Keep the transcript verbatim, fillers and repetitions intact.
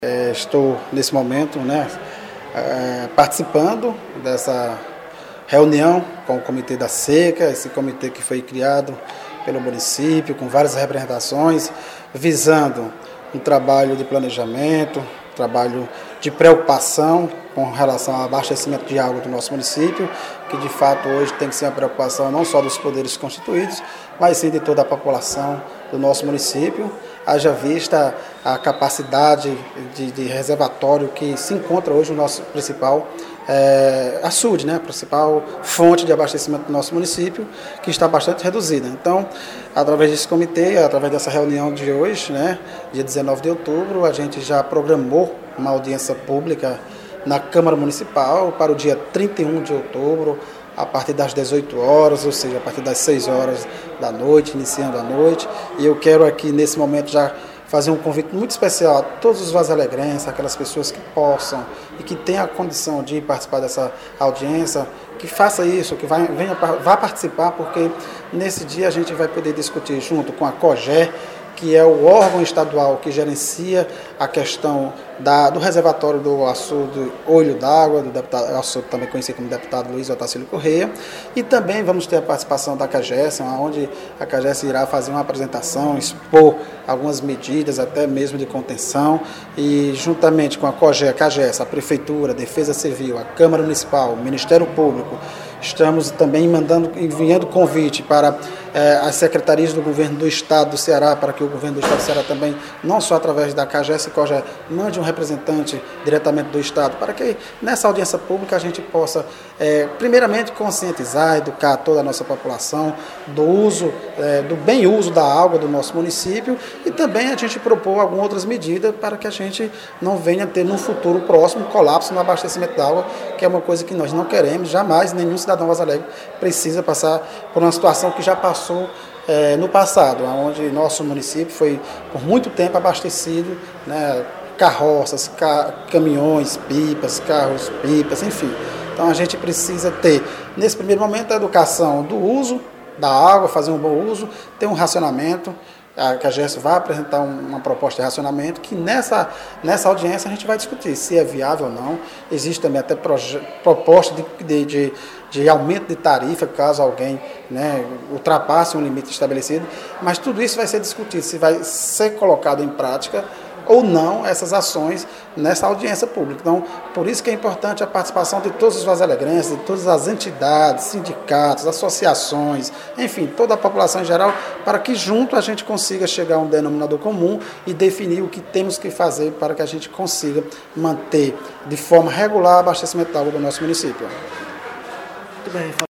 É, estou nesse momento, né, é, participando dessa reunião com o Comitê da Seca, esse comitê que foi criado pelo município, com várias representações, visando um trabalho de planejamento, um trabalho de preocupação com relação ao abastecimento de água do nosso município, que de fato hoje tem que ser uma preocupação não só dos poderes constituídos, mas sim de toda a população do nosso município, haja vista a capacidade de, de reservatório que se encontra hoje no nosso principal é, açude, né, a principal fonte de abastecimento do nosso município, que está bastante reduzida. Então, através desse comitê, através dessa reunião de hoje, né, dia dezenove de outubro, a gente já programou uma audiência pública na Câmara Municipal para o dia trinta e um de outubro, a partir das dezoito horas, ou seja, a partir das seis horas da noite, iniciando a noite. E eu quero aqui, nesse momento, já fazer um convite muito especial a todos os vazalegrenses, aquelas pessoas que possam e que tenham a condição de participar dessa audiência, que faça isso, que vai, venha, vá participar, porque nesse dia a gente vai poder discutir junto com a COGÉ, que é o órgão estadual que gerencia a questão da, do reservatório do açude Olho d'Água, do deputado, açude também conhecido como deputado Luiz Otacílio Correia, e também vamos ter a participação da CAGES, onde a CAGES irá fazer uma apresentação, expor algumas medidas, até mesmo de contenção, e juntamente com a COGÉ, a CAGES, a Prefeitura, a Defesa Civil, a Câmara Municipal, o Ministério Público, estamos também mandando, enviando convite para eh, as secretarias do governo do Estado do Ceará, para que o governo do Estado do Ceará também, não só através da CAGES e COGÉ, mande um representante diretamente do Estado, para que nessa audiência pública a gente possa, eh, primeiramente, conscientizar, educar toda a nossa população do uso, eh, do bem uso da água do nosso município, e também a gente propor algumas outras medidas para que a gente não venha ter no futuro próximo colapso no abastecimento da água, que é uma coisa que nós não queremos, jamais nenhum cidadão vazalegre precisa passar por uma situação que já passou é, no passado, onde nosso município foi por muito tempo abastecido, né, carroças, ca caminhões, pipas, carros, pipas, enfim. Então a gente precisa ter, nesse primeiro momento, a educação do uso da água, fazer um bom uso, ter um racionamento. A CAGES vai apresentar uma proposta de racionamento que nessa, nessa audiência a gente vai discutir se é viável ou não. Existe também até proposta de, de, de, de aumento de tarifa, caso alguém, né, ultrapasse um limite estabelecido, mas tudo isso vai ser discutido, se vai ser colocado em prática ou não essas ações nessa audiência pública. Então, por isso que é importante a participação de todos os vazalegrenses, de todas as entidades, sindicatos, associações, enfim, toda a população em geral, para que junto a gente consiga chegar a um denominador comum e definir o que temos que fazer para que a gente consiga manter de forma regular o abastecimento da água do nosso município. Muito bem.